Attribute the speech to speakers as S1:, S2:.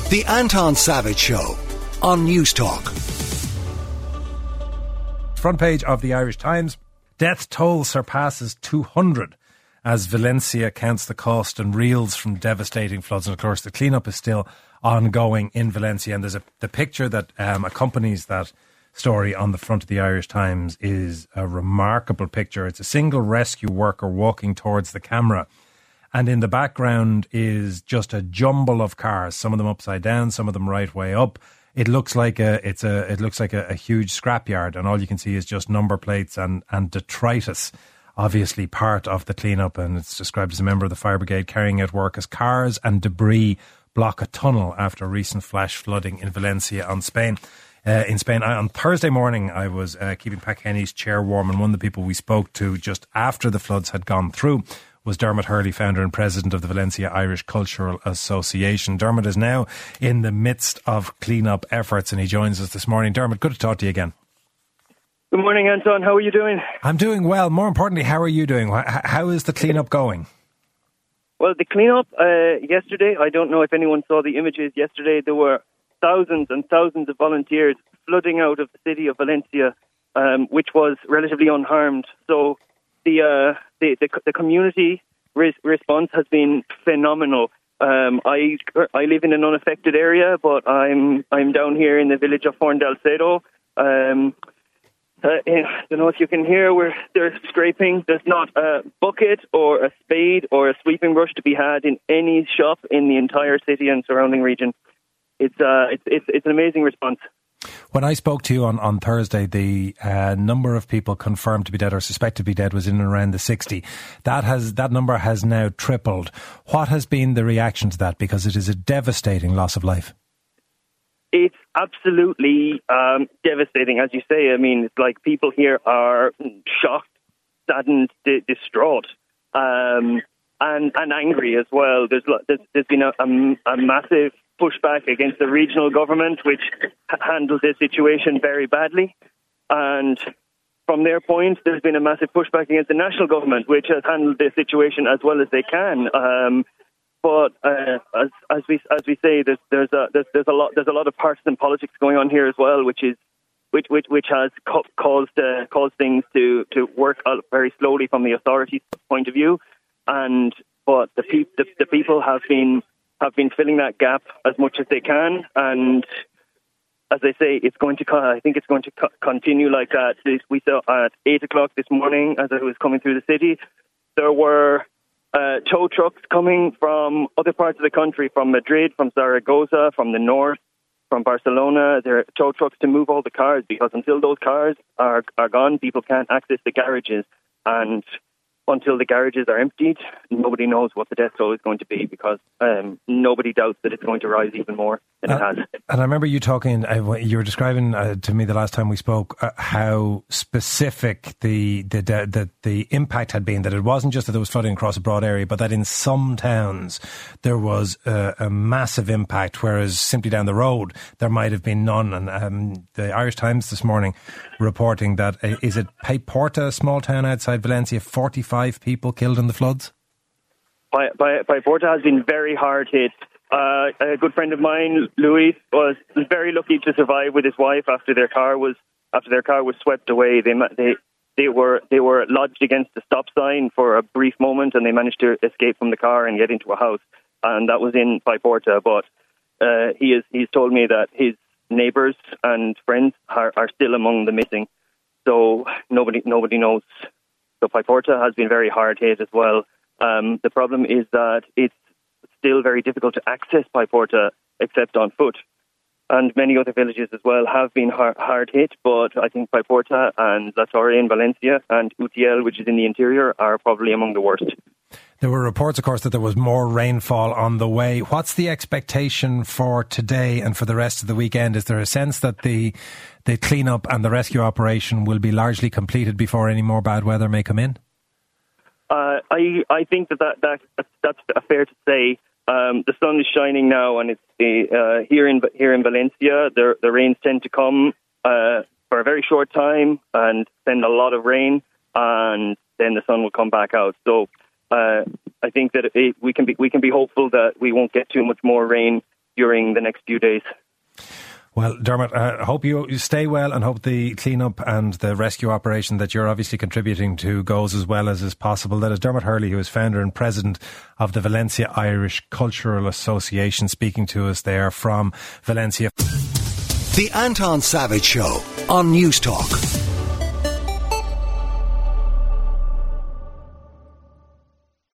S1: The Anton Savage Show on News Talk.
S2: Front page of the Irish Times. Death toll surpasses 200 as Valencia counts the cost and reels from devastating floods. And of course, the cleanup is still ongoing in Valencia. And there's the picture that accompanies that story on the front of the Irish Times is a remarkable picture. It's a single rescue worker walking towards the camera. And in the background is just a jumble of cars, some of them upside down, some of them right way up. It looks like a huge scrapyard, and all you can see is just number plates and detritus, obviously part of the cleanup. And it's described as a member of the fire brigade carrying out work as cars and debris block a tunnel after recent flash flooding in Valencia in Spain. On Thursday morning, I was keeping Pat Kenny's chair warm, and one of the people we spoke to just after the floods had gone through was Dermot Hurley, founder and president of the Valencia Irish Cultural Association. Dermot is now in the midst of clean-up efforts, and he joins us this morning. Dermot, good to talk to you again.
S3: Good morning, Anton. How are you doing?
S2: I'm doing well. More importantly, how are you doing? How is the clean-up going?
S3: Well, the clean-up yesterday, I don't know if anyone saw the images yesterday. There were thousands and thousands of volunteers flooding out of the city of Valencia, which was relatively unharmed. So the community response has been phenomenal. I live in an unaffected area, but I'm down here in the village of Forndalcedo. I don't know if you can hear where they're scraping. There's not a bucket or a spade or a sweeping brush to be had in any shop in the entire city and surrounding region. It's an amazing response.
S2: When I spoke to you on Thursday, the number of people confirmed to be dead or suspected to be dead was in and around the 60. That number has now tripled. What has been the reaction to that? Because it is a devastating loss of life.
S3: It's absolutely devastating, as you say. I mean, it's like people here are shocked, saddened, distraught, and angry as well. There's been a massive pushback against the regional government, which handled this situation very badly. And from their point, there's been a massive pushback against the national government, which has handled this situation as well as they can. But as we say, there's a lot of partisan politics going on here as well, which has caused things to work out very slowly from the authorities' point of view. But the people have been filling that gap as much as they can, and as I say, I think it's going to continue like that. We saw at 8 o'clock this morning, as I was coming through the city, there were tow trucks coming from other parts of the country, from Madrid, from Zaragoza, from the north, from Barcelona. There are tow trucks to move all the cars, because until those cars are gone, people can't access the garages. And until the garages are emptied, nobody knows what the death toll is going to be, because nobody doubts that it's going to rise even more than it has.
S2: And I remember you talking, you were describing to me the last time we spoke how specific the impact had been, that it wasn't just that there was flooding across a broad area, but that in some towns there was a massive impact, whereas simply down the road there might have been none. And the Irish Times this morning reporting that, is it Paiporta, a small town outside Valencia, 45 people killed in the floods?
S3: Paiporta has been very hard hit. A good friend of mine, Luis, was very lucky to survive with his wife after their car was swept away. They were lodged against a stop sign for a brief moment, and they managed to escape from the car and get into a house, and that was in Paiporta. But he's told me that his neighbours and friends are still among the missing, so nobody knows. So Paiporta has been very hard hit as well. The problem is that it's still very difficult to access Paiporta except on foot. And many other villages as well have been hard hit, but I think Paiporta and La Torre in Valencia and Utiel, which is in the interior, are probably among the worst.
S2: There were reports, of course, that there was more rainfall on the way. What's the expectation for today and for the rest of the weekend? Is there a sense that the clean-up and the rescue operation will be largely completed before any more bad weather may come in?
S3: I think that's fair to say. The sun is shining now, and it's here in Valencia. The rains tend to come for a very short time and send a lot of rain, and then the sun will come back out. So I think that we can be hopeful that we won't get too much more rain during the next few days.
S2: Well, Dermot, I hope you stay well and hope the clean-up and the rescue operation that you're obviously contributing to goes as well as is possible. That is Dermot Hurley, who is founder and president of the Valencia Irish Cultural Association, speaking to us there from Valencia.
S1: The Anton Savage Show on News Talk.